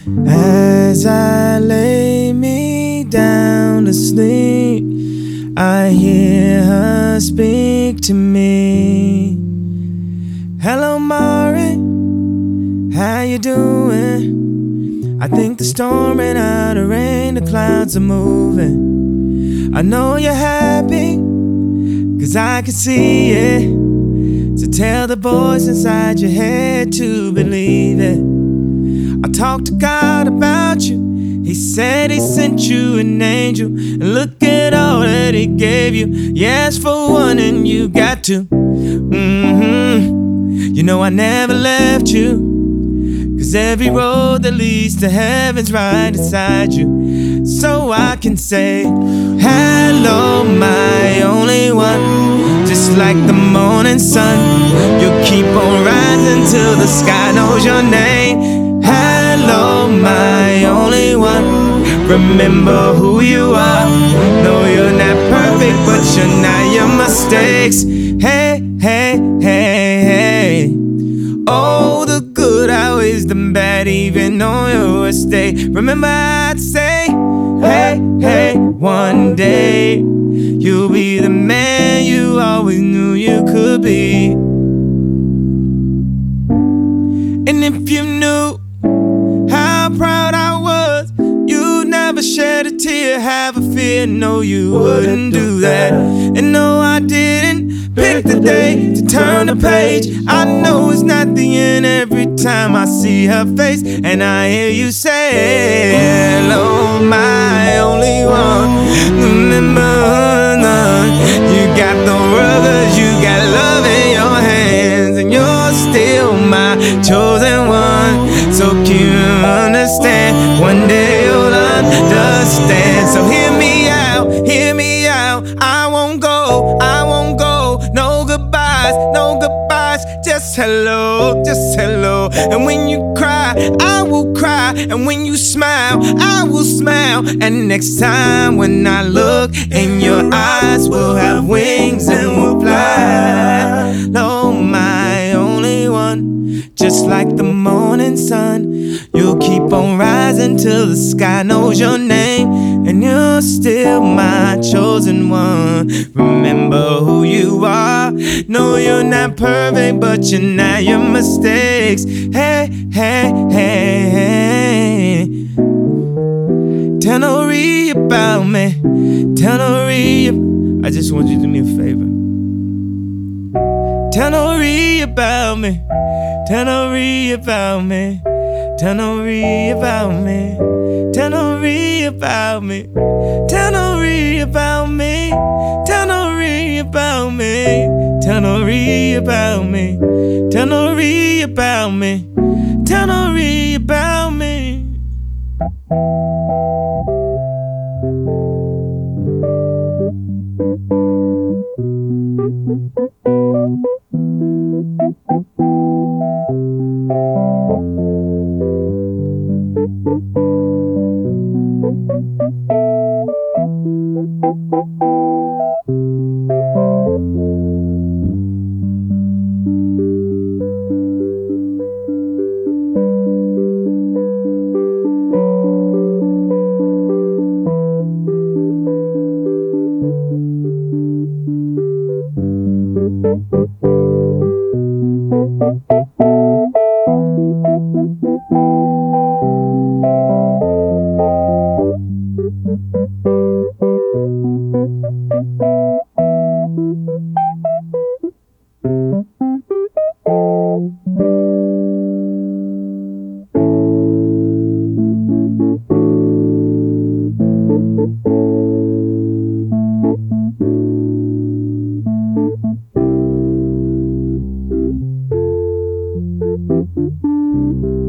As I lay me down to sleep, I hear her speak to me. Hello, Mari, how you doing? I think the storm ran out of rain, the clouds are moving. I know you're happy, 'cause I can see it. So tell the voice inside your head to believe it. I talked to God about you. He said he sent you an angel, and look at all that he gave you. You asked for one and you got two. You know I never left you, 'cause every road that leads to heaven's right inside you. So I can say, hello, my only one. Just like the morning sun, you keep on rising till the sky knows your name. Hello, my only one. Remember who you are. No, you're not perfect, but you're not your mistakes. Hey, hey, hey, hey. Oh, the good outweighs the bad, even on your estate. Remember I'd say, hey, hey, one day you'll be the man you always knew you could be. And if you knew how proud I was, you'd never shed a tear, have a fear. No, you wouldn't do that. And no, I didn't pick the day to turn the page. I know it's not the end every time I see her face, and I hear you say, hello, my only one. Remember, you got the world 'cause you got love in your hands, and you're still my chosen one. So can you understand? One day you'll understand. So hear me out, hear me out. I won't go, I won't go. No goodbyes, no goodbyes. Just hello, just hello. And when you cry, I will cry. And when you smile, I will smile. And next time when I look in your eyes, we'll have wings and we'll fly. No, my only one. Just like the morning sun, you'll keep on rising till the sky knows your name. And you're still my chosen one. Remember who you are. No, you're not perfect, but you're not your mistakes. Hey, hey, hey, hey. Tell Nori about me. Tell Nori. I just want you to do me a favor. Tell Nori about me. Tell Nori about me. Tell Nori about me. Tell Nori about me. Tell Nori about me. Tell Nori about me. Tell Nori about me. Tell Nori about me. Tell Nori about me. Thank you.